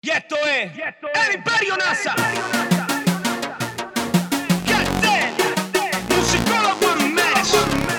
Y esto es el Imperio NASA. Musicólogo Mes.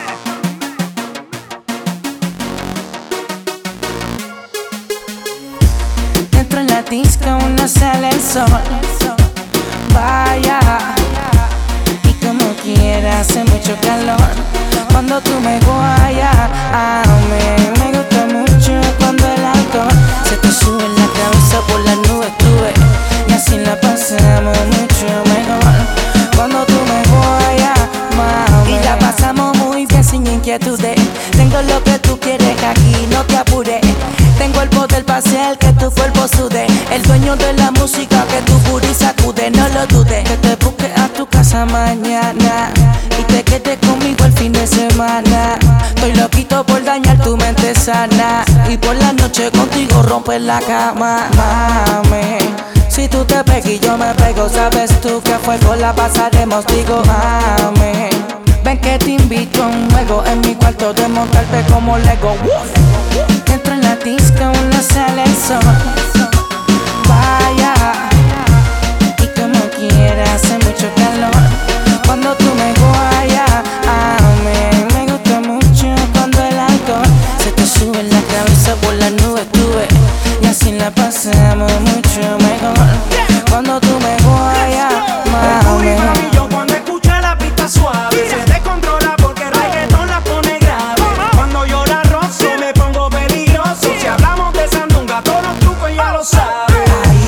Dentro en la disco uno sale el sol. Vaya, y como quiera hace mucho calor. Cuando tú me guayas, a mí me gusta mucho cuando el alcohol se te sube en la cabeza, por las nubes tuve, y así la pasamos mucho mejor. Cuando tú me guayas, mami, y la pasamos muy bien sin inquietudes. Tengo lo que tú quieres aquí, no te apures. Tengo el poder para hacer que tu cuerpo sude. El dueño de la música que tu booty sacude. No lo dudes, que te busque a tu casa mañana y te quedes conmigo el fin de semana. Estoy loquito por dañar tu mente sana y por la noche contigo romper la cama. Mami, si tú te pegas y yo me pego, sabes tú que a fuego la pasaremos. Digo, mami, ven que te invito a un juego en mi cuarto de montarte como Lego. Dentro en la disco uno sale el sol. Vaya, y como quiera hace mucho calor. Cuando tú me guayas, a mí me gusta mucho cuando el alcohol se te sube en la cabeza, por las nubes tuve, y así la pasamos mucho mejor. Cuando tú me guayas, mami, cuando escucha la pista suave se descontrola porque el reggaetón la pone grave. Cuando yo la rozo me pongo peligroso. Si hablamos de sandunga, todos los trucos ya lo sabes.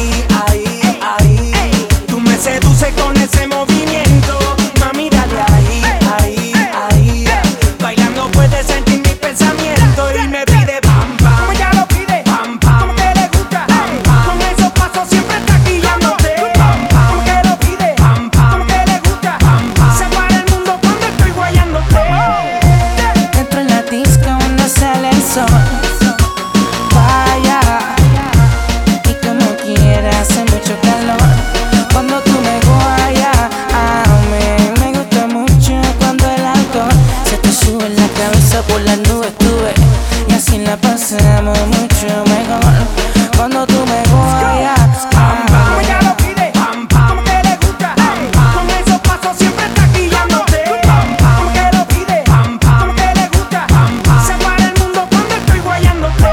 Ahí, tú me seduces con ese movimiento. Mami, dale ahí. Bailando puedes sentir mis pensamientos y me pide pam pam. Como ella lo pide, pam pam. Como que le gusta, pam pam. Con esos pasos siempre está guiándote, pam pam. Como que lo pide, pam pam. Como que le gusta, pam pam. Se para el mundo cuando estoy guayándote. dentro en la disco uno sale el sol. Vaya, y como quiera hace mucho calor. Cuando tú me guayas, a mí me gusta mucho cuando el alcohol se te sube en la cabeza, por las nubes tuve, y así la pasamos mucho mejor. Cuando tú me guayas, Como ella lo pide, pam pam. Como que le gusta, pam pam. Con esos pasos siempre está guiándote, pam pam. Como que lo pide, pam pam. Como que le gusta, pam pam. Se para el mundo cuando estoy guayándote.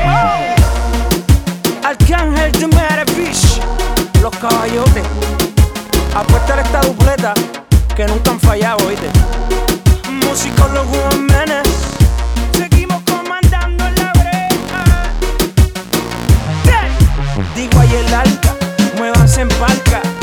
Arcángel de Fish, los caballotes. Apuesta a esta dupleta que nunca han fallado, ¿oíste? Musicólogo Menes. Seguimos comandando en la brecha. Digo ahí el arca, muévanse en palca.